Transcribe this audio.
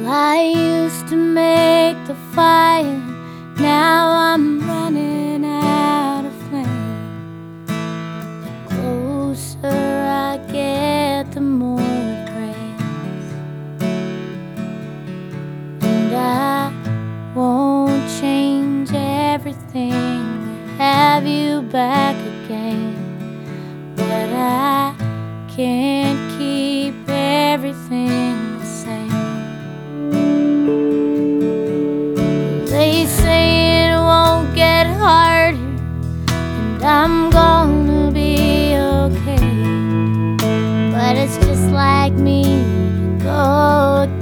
I used to make the fire, now I'm running out of flame. The closer I get, the more it rains. And I won't change everything to have you back again, but I can't